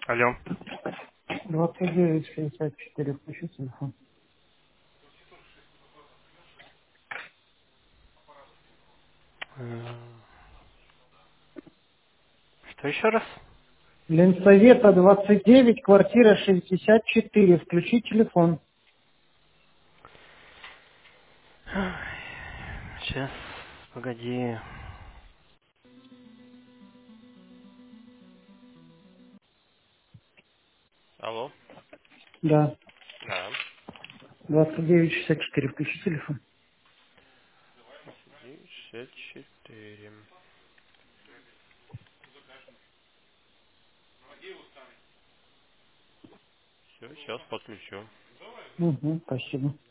Алло. 2964, включи телефон. Э, Что еще раз? Ленсовета 29, квартира 64, включи телефон. Сейчас, погоди. Алло. Да, Да. 2964, включи телефон. 964. Все, сейчас подключу. Угу, спасибо.